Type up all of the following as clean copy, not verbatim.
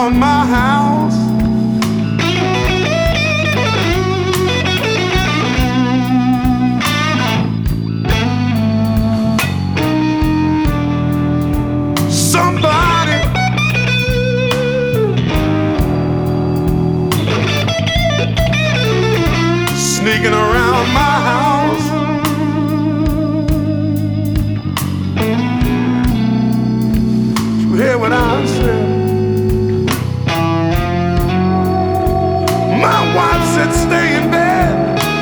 around my house. Somebody sneaking around my house. You hear what I said? My wife said stay in bed.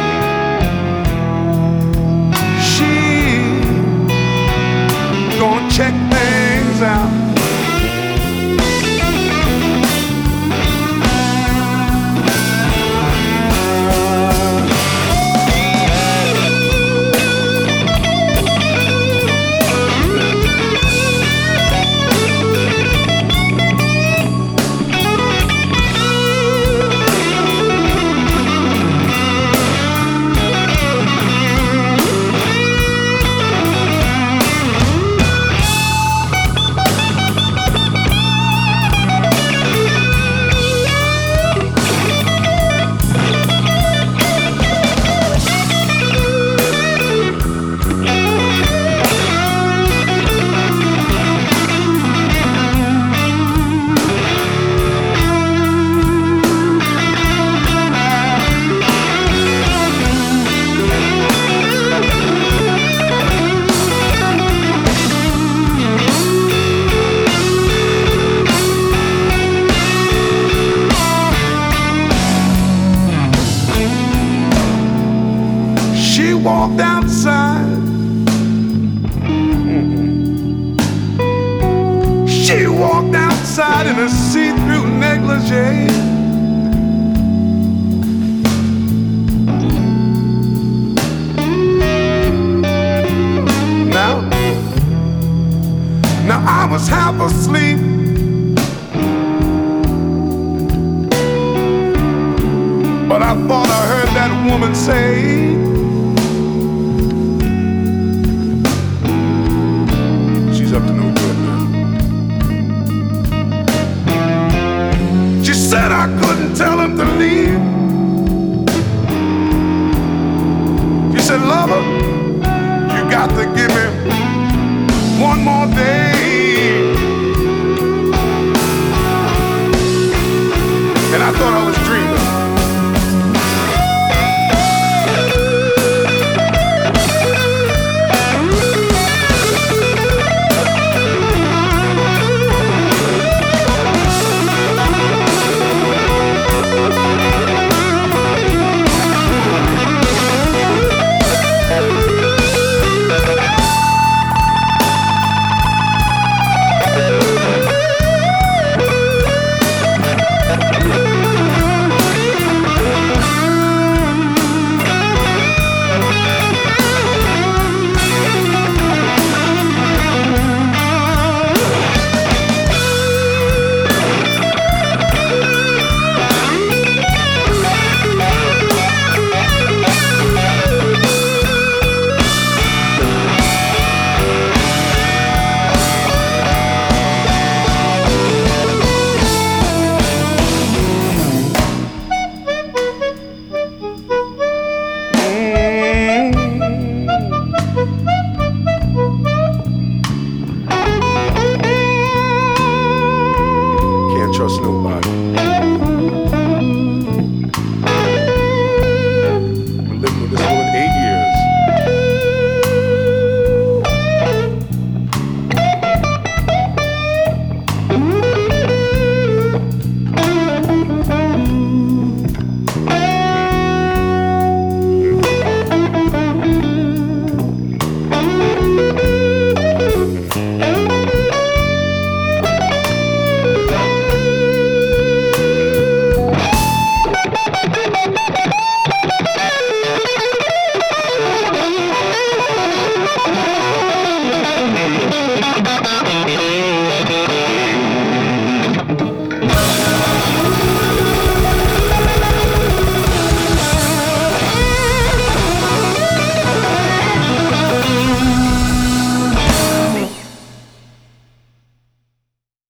She gonna check things out. She walked outside. She walked outside in a see-through negligee. Now I was half asleep. But I thought I heard that woman say, up to no good now. She said I couldn't tell him to leave. She said, lover, you got to give me one more day.